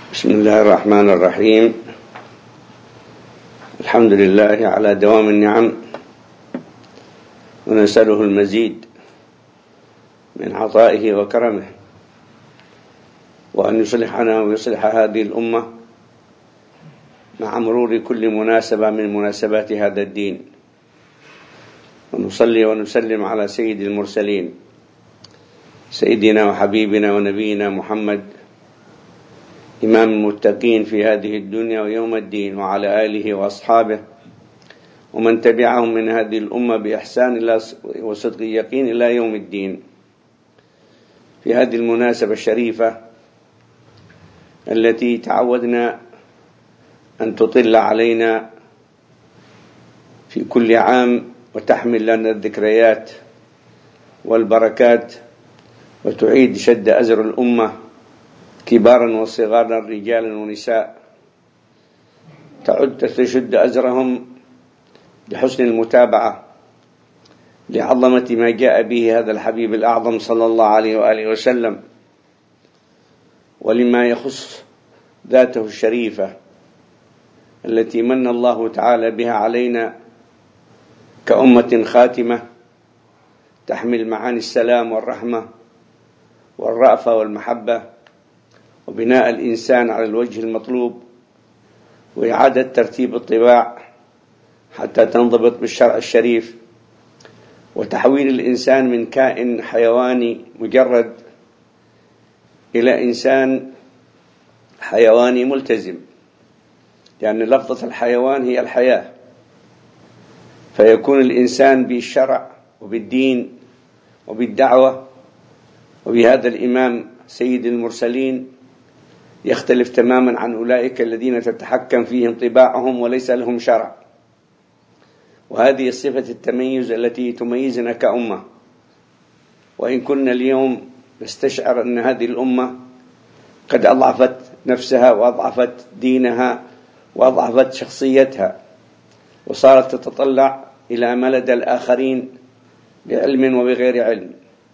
بسم الله الرحمن الرحيم. الحمد لله على دوام النعم، ونسأله المزيد من عطائه وكرمه، وأن يصلحنا ويصلح هذه الأمة مع مرور كل مناسبة من مناسبات هذا الدين. ونصلي ونسلم على سيد المرسلين، سيدنا وحبيبنا ونبينا محمد، إمام المتقين في هذه الدنيا ويوم الدين، وعلى آله وأصحابه ومن تبعهم من هذه الأمة بإحسان وصدق يقين إلى يوم الدين. في هذه المناسبة الشريفة التي تعودنا أن تطل علينا في كل عام وتحمل لنا الذكريات والبركات، وتعيد شد أزر الأمة كبارا وصغارا رجالا ونساء، تعد تشد أزرهم بحسن المتابعة لعظمة ما جاء به هذا الحبيب الأعظم صلى الله عليه وآله وسلم، ولما يخص ذاته الشريفة التي من الله تعالى بها علينا كأمة خاتمة تحمل معاني السلام والرحمة والرأفة والمحبة، وبناء الإنسان على الوجه المطلوب، وإعادة ترتيب الطباع حتى تنضبط بالشرع الشريف، وتحويل الإنسان من كائن حيواني مجرد إلى إنسان حيواني ملتزم، لأن لفظة الحيوان هي الحياة، فيكون الإنسان بالشرع وبالدين وبالدعوة وبهذا الإمام سيد المرسلين يختلف تماما عن أولئك الذين تتحكم فيهم طباعهم وليس لهم شرع. وهذه الصفة التميز التي تميزنا كأمة، وإن كنا اليوم نستشعر أن هذه الأمة قد أضعفت نفسها وأضعفت دينها وأضعفت شخصيتها، وصارت تتطلع إلى ما لدى الآخرين بعلم وبغير علم.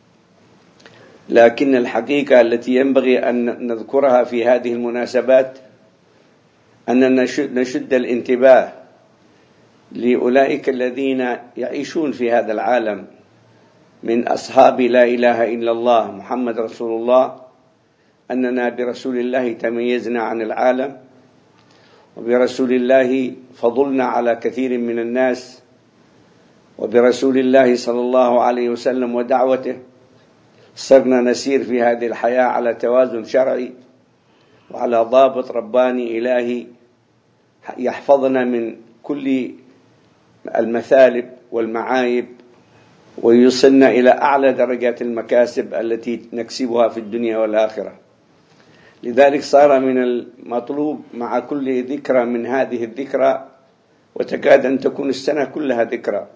لكن الحقيقة التي ينبغي أن نذكرها في هذه المناسبات أننا نشد الانتباه لأولئك الذين يعيشون في هذا العالم من أصحاب لا إله إلا الله محمد رسول الله، أننا برسول الله تميزنا عن العالم، وبرسول الله فضلنا على كثير من الناس، وبرسول الله صلى الله عليه وسلم ودعوته صرنا نسير في هذه الحياة على توازن شرعي وعلى ضابط رباني إلهي يحفظنا من كل المثالب والمعايب، ويوصلنا إلى أعلى درجات المكاسب التي نكسبها في الدنيا والآخرة. لذلك صار من المطلوب مع كل ذكرى من هذه الذكرى، وتكاد أن تكون السنة كلها ذكرى،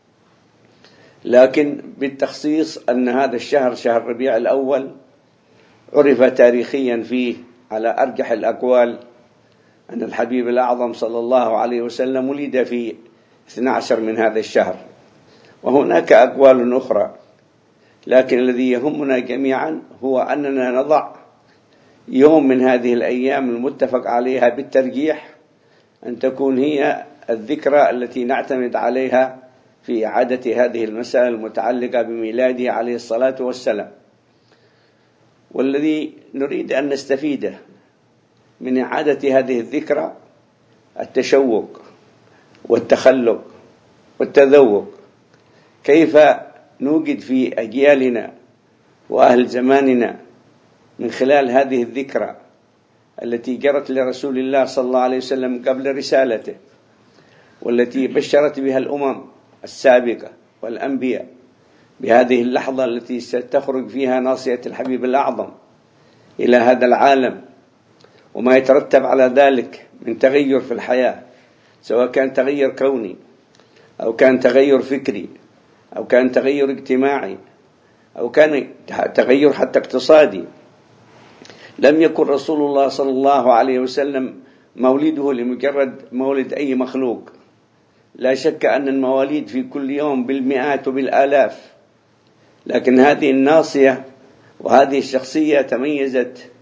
لكن بالتخصيص أن هذا الشهر شهر ربيع الأول عرف تاريخيا فيه على أرجح الأقوال أن الحبيب الأعظم صلى الله عليه وسلم ولد في 12 من هذا الشهر، وهناك أقوال أخرى، لكن الذي يهمنا جميعا هو أننا نضع يوم من هذه الأيام المتفق عليها بالترجيح أن تكون هي الذكرى التي نعتمد عليها في إعادة هذه المسألة المتعلقة بميلاده عليه الصلاة والسلام. والذي نريد أن نستفيده من إعادة هذه الذكرى التشوق والتخلق والتذوق، كيف نوجد في أجيالنا وأهل زماننا من خلال هذه الذكرى التي جرت لرسول الله صلى الله عليه وسلم قبل رسالته، والتي بشرت بها الأمم السابقة والأنبياء بهذه اللحظة التي ستخرج فيها ناصية الحبيب الأعظم إلى هذا العالم، وما يترتب على ذلك من تغير في الحياة، سواء كان تغير كوني أو كان تغير فكري أو كان تغير اجتماعي أو كان تغير حتى اقتصادي. لم يكن رسول الله صلى الله عليه وسلم مولده لمجرد مولد أي مخلوق، لا شك أن المواليد في كل يوم بالمئات وبالآلاف، لكن هذه الناصية وهذه الشخصية تميزت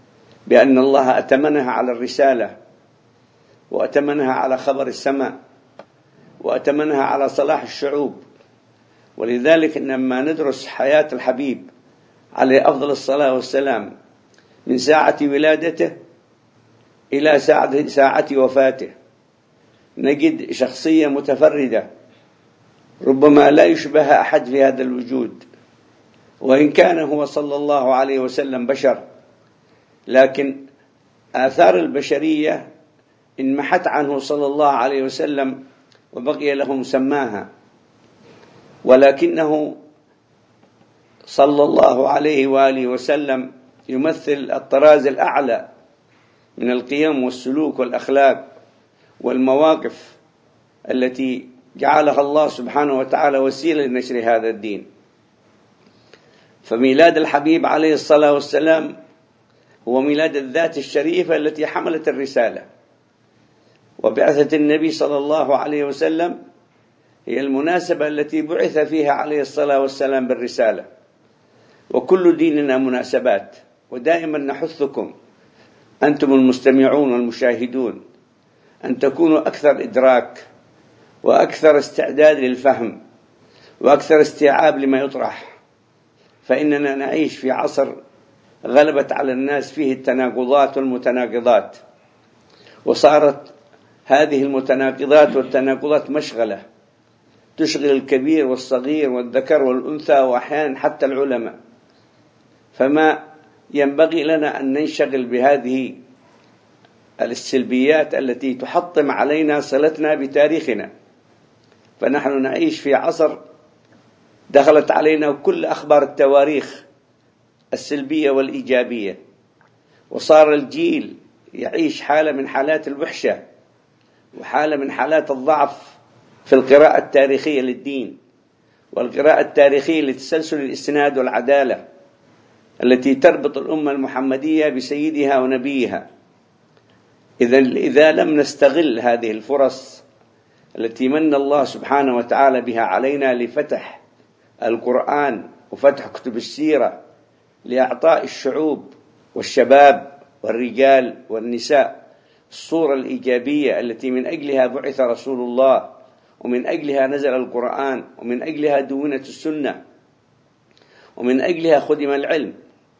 بأن الله أتمنها على الرسالة، وأتمنها على خبر السماء، وأتمنها على صلاح الشعوب. ولذلك لما ندرس حياة الحبيب عليه أفضل الصلاة والسلام من ساعة ولادته إلى ساعة وفاته، نجد شخصية متفردة ربما لا يشبه أحد في هذا الوجود، وإن كان هو صلى الله عليه وسلم بشر، لكن آثار البشرية انمحت عنه صلى الله عليه وسلم وبقي له مسماها، ولكنه صلى الله عليه وآله وسلم يمثل الطراز الأعلى من القيم والسلوك والأخلاق والمواقف التي جعلها الله سبحانه وتعالى وسيلة لنشر هذا الدين. فميلاد الحبيب عليه الصلاة والسلام هو ميلاد الذات الشريفة التي حملت الرسالة، وبعثة النبي صلى الله عليه وسلم هي المناسبة التي بعث فيها عليه الصلاة والسلام بالرسالة. وكل ديننا مناسبات، ودائما نحثكم أنتم المستمعون والمشاهدون أن تكونوا أكثر إدراك وأكثر استعداد للفهم وأكثر استيعاب لما يطرح، فإننا نعيش في عصر غلبت على الناس فيه التناقضات والمتناقضات، وصارت هذه المتناقضات والتناقضات مشغلة تشغل الكبير والصغير والذكر والأنثى وأحيانا حتى العلماء. فما ينبغي لنا أن ننشغل بهذه السلبيات التي تحطم علينا صلتنا بتاريخنا. فنحن نعيش في عصر دخلت علينا كل أخبار التواريخ السلبية والإيجابية، وصار الجيل يعيش حالة من حالات الوحشة وحالة من حالات الضعف في القراءة التاريخية للدين، والقراءة التاريخية لتسلسل الإسناد والعدالة التي تربط الأمة المحمدية بسيدها ونبيها. إذا لم نستغل هذه الفرص التي من الله سبحانه وتعالى بها علينا لفتح القرآن وفتح كتب السيرة لإعطاء الشعوب والشباب والرجال والنساء الصورة الإيجابية التي من أجلها بعث رسول الله، ومن أجلها نزل القرآن، ومن أجلها دونت السنة، ومن أجلها خدم العلم،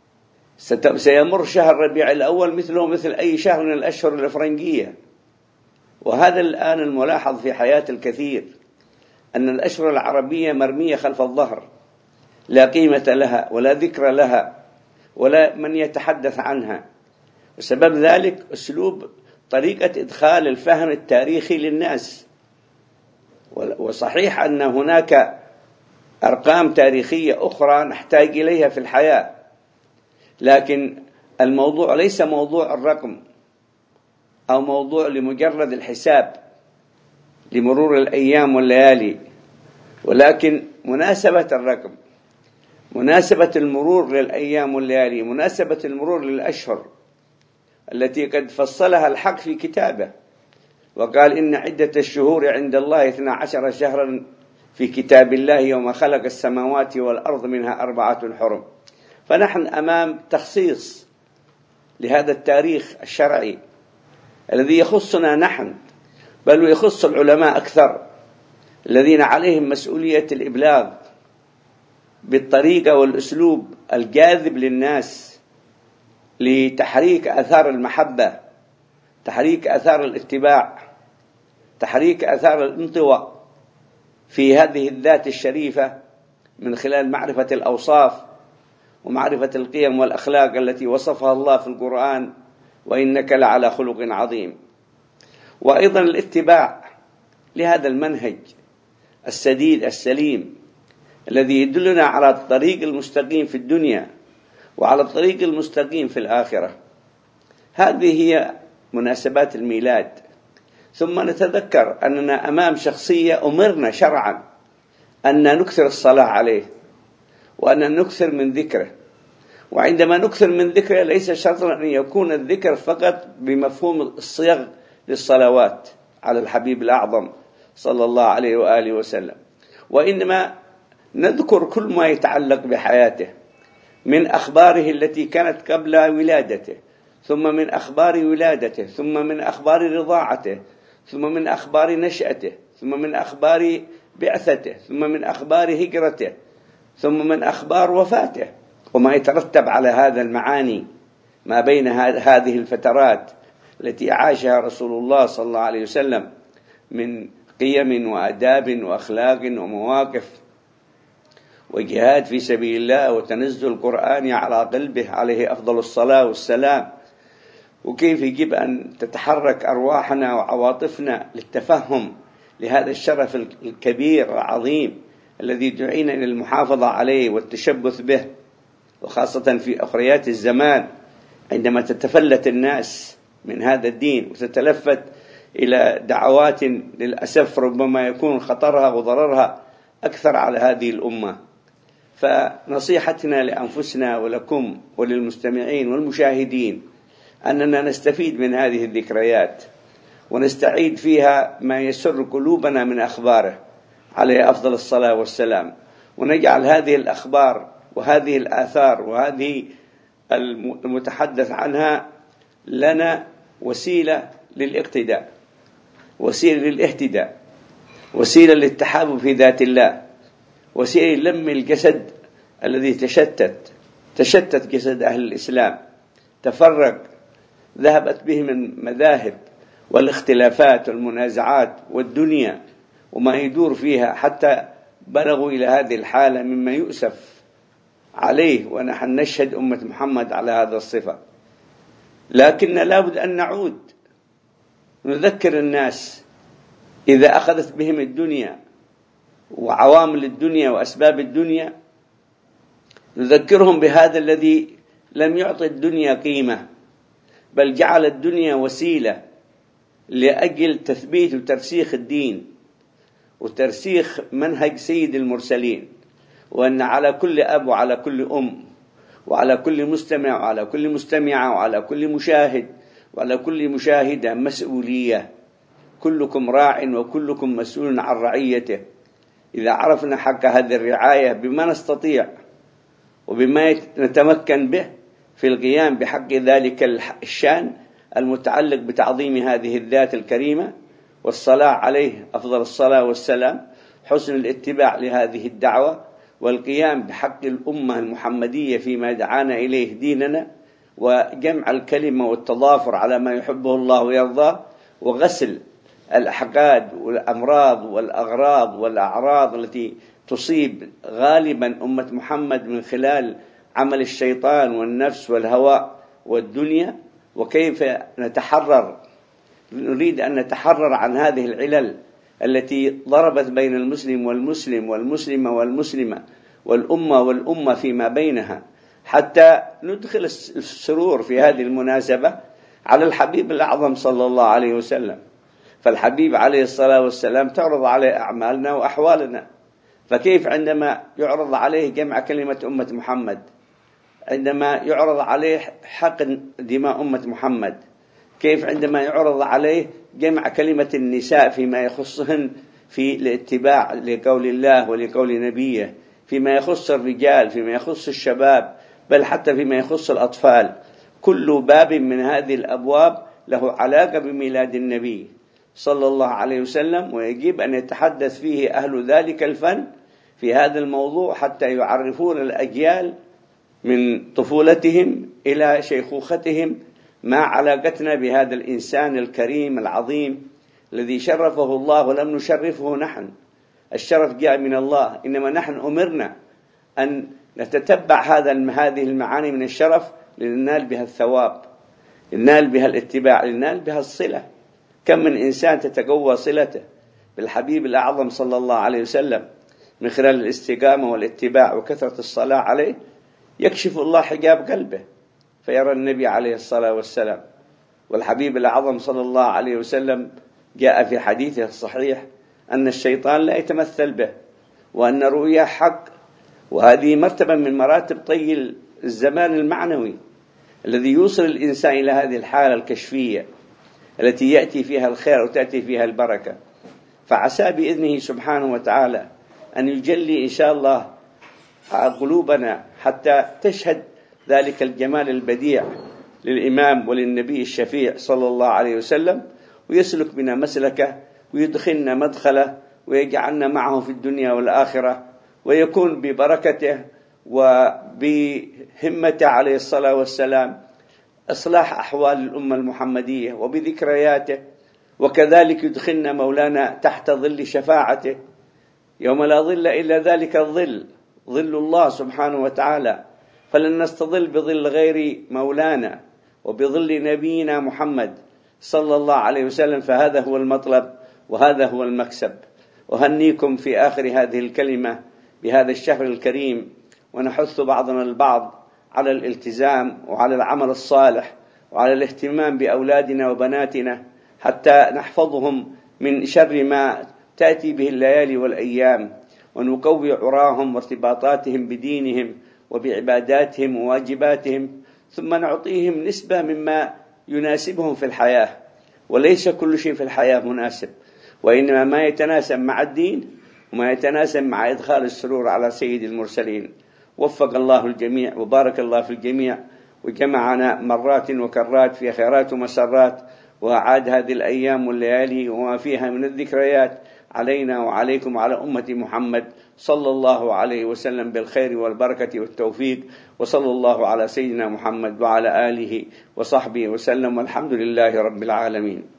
سيمر شهر ربيع الأول مثله مثل أي شهر من الأشهر الأفرنجية. وهذا الآن الملاحظ في حياة الكثير، أن الأشهر العربية مرمية خلف الظهر، لا قيمة لها ولا ذكر لها ولا من يتحدث عنها. وسبب ذلك أسلوب طريقة إدخال الفهم التاريخي للناس. وصحيح أن هناك أرقام تاريخية أخرى نحتاج إليها في الحياة، لكن الموضوع ليس موضوع الرقم أو موضوع لمجرد الحساب لمرور الأيام والليالي، ولكن مناسبة الرقم، مناسبة المرور للأيام والليالي، مناسبة المرور للأشهر التي قد فصلها الحق في كتابه، وقال إن عدة الشهور عند الله 12 شهرا في كتاب الله يوم خلق السماوات والأرض منها 4 حرم. فنحن أمام تخصيص لهذا التاريخ الشرعي الذي يخصنا نحن، بل ويخص العلماء أكثر الذين عليهم مسؤولية الإبلاغ بالطريقة والأسلوب الجاذب للناس لتحريك آثار المحبة، تحريك آثار الاتباع، تحريك آثار الانطواء في هذه الذات الشريفة من خلال معرفة الأوصاف ومعرفة القيم والأخلاق التي وصفها الله في القرآن، وإنك لعلى خلق عظيم. وأيضا الاتباع لهذا المنهج السديد السليم الذي يدلنا على الطريق المستقيم في الدنيا وعلى الطريق المستقيم في الآخرة. هذه هي مناسبات الميلاد. ثم نتذكر أننا أمام شخصية أمرنا شرعا أن نكثر الصلاة عليه وأن نكثر من ذكره. وعندما نكثر من ذكره ليس شرطا أن يكون الذكر فقط بمفهوم الصيغ للصلوات على الحبيب الأعظم صلى الله عليه وآله وسلم، وإنما نذكر كل ما يتعلق بحياته من أخباره التي كانت قبل ولادته، ثم من أخبار ولادته، ثم من أخبار رضاعته، ثم من أخبار نشأته، ثم من أخبار بعثته، ثم من أخبار هجرته، ثم من أخبار وفاته، وما يترتب على هذا المعاني ما بين هذه الفترات التي عاشها رسول الله صلى الله عليه وسلم من قيم وآداب وأخلاق ومواقف وجهاد في سبيل الله وتنزل القرآن على قلبه عليه أفضل الصلاة والسلام، وكيف يجب أن تتحرك أرواحنا وعواطفنا للتفهم لهذا الشرف الكبير العظيم الذي دعينا إلى المحافظة عليه والتشبث به، وخاصة في أخريات الزمان عندما تتفلت الناس من هذا الدين وتتلفت إلى دعوات للأسف ربما يكون خطرها وضررها أكثر على هذه الأمة. فنصيحتنا لأنفسنا ولكم وللمستمعين والمشاهدين أننا نستفيد من هذه الذكريات ونستعيد فيها ما يسر قلوبنا من أخباره عليه أفضل الصلاة والسلام، ونجعل هذه الأخبار وهذه الآثار وهذه المتحدث عنها لنا وسيلة للاقتداء، وسيلة للاهتداء، وسيلة للتحابب في ذات الله، وسيلة لم الجسد الذي تشتت جسد أهل الإسلام، تفرق، ذهبت بهم المذاهب والاختلافات والمنازعات والدنيا وما يدور فيها حتى بلغوا إلى هذه الحالة مما يؤسف عليه، ونحن نشهد أمة محمد على هذا الصفة. لكن لابد أن نعود نذكر الناس إذا أخذت بهم الدنيا وعوامل الدنيا وأسباب الدنيا، نذكرهم بهذا الذي لم يعطي الدنيا قيمة، بل جعل الدنيا وسيلة لأجل تثبيت وترسيخ الدين وترسيخ منهج سيد المرسلين، وأن على كل أب وعلى كل أم وعلى كل مستمع وعلى كل مستمعة وعلى كل مشاهد وعلى كل مشاهدة مسؤولية، كلكم راع وكلكم مسؤول عن رعيته. إذا عرفنا حق هذه الرعاية بما نستطيع وبما نتمكن به في القيام بحق ذلك الشأن المتعلق بتعظيم هذه الذات الكريمة والصلاة عليه أفضل الصلاة والسلام، حسن الاتباع لهذه الدعوة والقيام بحق الأمة المحمدية فيما دعانا إليه ديننا، وجمع الكلمة والتضافر على ما يحبه الله ويرضاه، وغسل الأحقاد والأمراض والأغراض والأعراض التي تصيب غالبا أمة محمد من خلال عمل الشيطان والنفس والهوى والدنيا، وكيف نريد أن نتحرر عن هذه العلل التي ضربت بين المسلم والمسلم والمسلمة والمسلمة والأمة والأمة فيما بينها، حتى ندخل السرور في هذه المناسبة على الحبيب الأعظم صلى الله عليه وسلم. فالحبيب عليه الصلاة والسلام تعرض عليه أعمالنا وأحوالنا، فكيف عندما يعرض عليه جمع كلمة أمة محمد، عندما يعرض عليه حق دماء أمة محمد، كيف عندما يعرض عليه جمع كلمة النساء فيما يخصهن في الاتباع لقول الله ولقول نبيه، فيما يخص الرجال، فيما يخص الشباب، بل حتى فيما يخص الأطفال. كل باب من هذه الأبواب له علاقة بميلاد النبي صلى الله عليه وسلم، ويجب أن يتحدث فيه أهل ذلك الفن في هذا الموضوع حتى يعرفون الأجيال من طفولتهم إلى شيخوختهم ما علاقتنا بهذا الإنسان الكريم العظيم الذي شرفه الله ولم نشرفه نحن. الشرف جاء من الله، إنما نحن أمرنا أن نتتبع هذه المعاني من الشرف لننال بها الثواب، لننال بها الاتباع، لننال بها الصلة. كم من إنسان تتقوى صلته بالحبيب الأعظم صلى الله عليه وسلم من خلال الاستقامة والاتباع وكثرة الصلاة عليه، يكشف الله حجاب قلبه فيرى النبي عليه الصلاة والسلام. والحبيب الأعظم صلى الله عليه وسلم جاء في حديثه الصحيح أن الشيطان لا يتمثل به، وأن رؤيا حق، وهذه مرتبة من مراتب طي الزمان المعنوي الذي يوصل الإنسان إلى هذه الحالة الكشفية التي يأتي فيها الخير وتأتي فيها البركة. فعسى بإذنه سبحانه وتعالى أن يجلي إن شاء الله قلوبنا حتى تشهد ذلك الجمال البديع للإمام وللنبي الشفيع صلى الله عليه وسلم، ويسلك بنا مسلكه ويدخلنا مدخله ويجعلنا معه في الدنيا والآخرة، ويكون ببركته وبهمته عليه الصلاة والسلام إصلاح أحوال الأمة المحمدية وبذكرياته، وكذلك يدخلنا مولانا تحت ظل شفاعته يوم لا ظل إلا ذلك الظل، ظل الله سبحانه وتعالى، فلن نستظل بظل غير مولانا وبظل نبينا محمد صلى الله عليه وسلم. فهذا هو المطلب وهذا هو المكسب. أهنيكم في آخر هذه الكلمة بهذا الشهر الكريم، ونحث بعضنا البعض على الالتزام وعلى العمل الصالح وعلى الاهتمام بأولادنا وبناتنا حتى نحفظهم من شر ما تأتي به الليالي والأيام، ونقوي عراهم وارتباطاتهم بدينهم وبعباداتهم وواجباتهم، ثم نعطيهم نسبة مما يناسبهم في الحياة. وليس كل شيء في الحياة مناسب، وإنما ما يتناسب مع الدين وما يتناسب مع إدخال السرور على سيد المرسلين. وفق الله الجميع وبارك الله في الجميع، وجمعنا مرات وكرات في خيرات ومسرات، وأعاد هذه الأيام والليالي وما فيها من الذكريات علينا وعليكم وعلى أمة محمد صلى الله عليه وسلم بالخير والبركة والتوفيق، وصلى الله على سيدنا محمد وعلى آله وصحبه وسلم، والحمد لله رب العالمين.